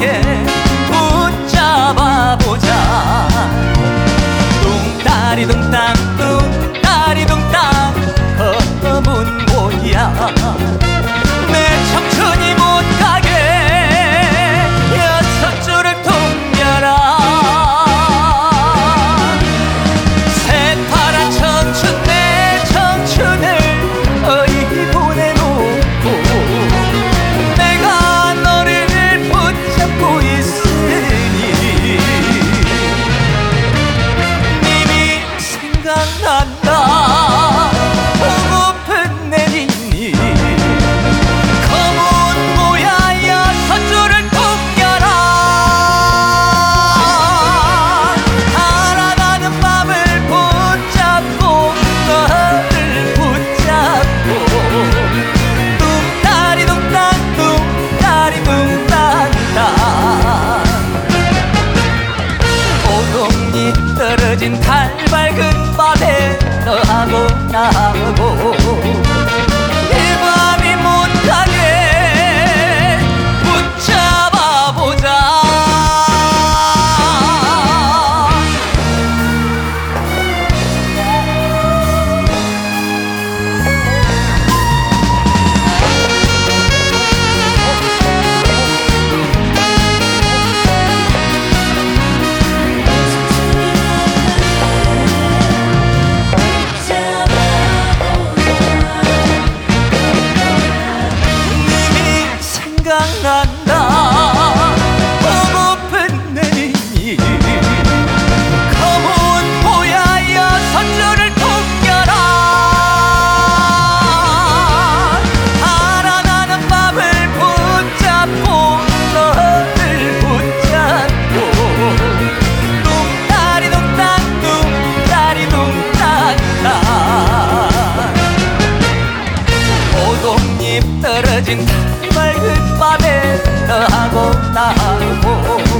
못하게 붙잡아보자. 둥따리 둥땅 둥따리 둥땅 검은 모야 내 청춘이 못가게 여섯 줄을 통려라. 새파란 청춘 내 청춘을 어디 보내놓고 내가 너를 붙잡고 있으니 님이 생각난다. 보고픈 내 님이 검은 모야 여섯 줄을 통려라. 달아나는 밤을 붙잡고 너를 붙잡고 둥따리 둥땅 둥따리 둥땅땅 오동잎 떨어진 달 밝은 밤에 너하고 나하고 이 밤이 못가게 붙잡아보자. 생각난다. 보고픈 내 님이 검은 모야 여섯 줄을 통려라. 달아나는 밤을 붙잡고 너를 붙잡고 둥따리 둥땅 둥따리 둥땅땅 오동잎 떨어진 밝은 밤에 너하고 나하고